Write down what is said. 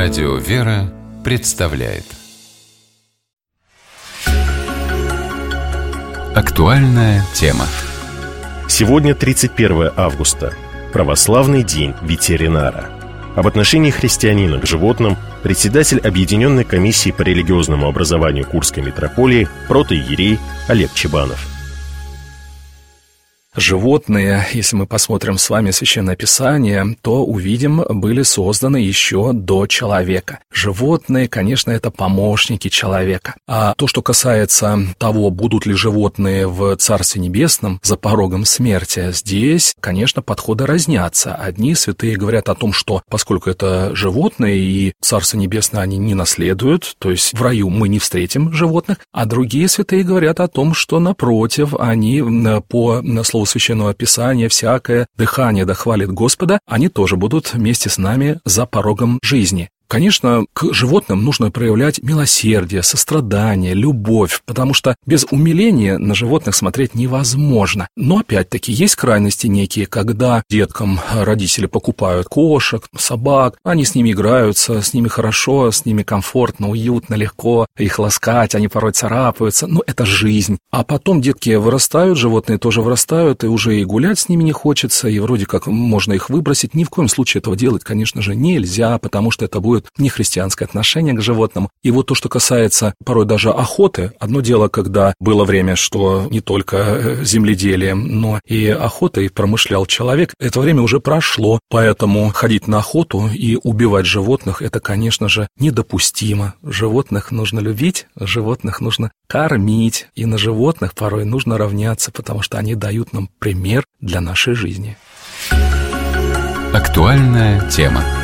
Радио «Вера» представляет актуальная тема. Сегодня 31 августа, православный день ветеринара. Об отношении христианина к животным председатель Объединенной комиссии по религиозному образованию Курской митрополии протоиерей Олег Чебанов. Животные, если мы посмотрим с вами Священное Писание, то увидим, были созданы еще до человека. Животные, конечно, это помощники человека. А то, что касается того, будут ли животные в Царстве Небесном за порогом смерти, здесь, конечно, подходы разнятся. Одни святые говорят о том, что поскольку это животные и Царство Небесное они не наследуют, то есть в раю мы не встретим животных, а другие святые говорят о том, что, напротив, они по слову Священного Писания всякое дыхание да хвалит Господа, они тоже будут вместе с нами за порогом жизни. Конечно, к животным нужно проявлять милосердие, сострадание, любовь, потому что без умиления на животных смотреть невозможно. Но опять-таки есть крайности некие, когда деткам родители покупают кошек, собак, они с ними играются, с ними хорошо, с ними комфортно, уютно, легко, их ласкать, они порой царапаются, но это жизнь. А потом детки вырастают, животные тоже вырастают, и уже и гулять с ними не хочется, и вроде как можно их выбросить. Ни в коем случае этого делать, конечно же, нельзя, потому что это будет нехристианское отношение к животным. И вот то, что касается порой даже охоты, одно дело, когда было время, что не только земледелием, но и охотой промышлял человек, это время уже прошло, поэтому ходить на охоту и убивать животных, это, конечно же, недопустимо. Животных нужно любить, животных нужно кормить, и на животных порой нужно равняться, потому что они дают нам пример для нашей жизни. Актуальная тема.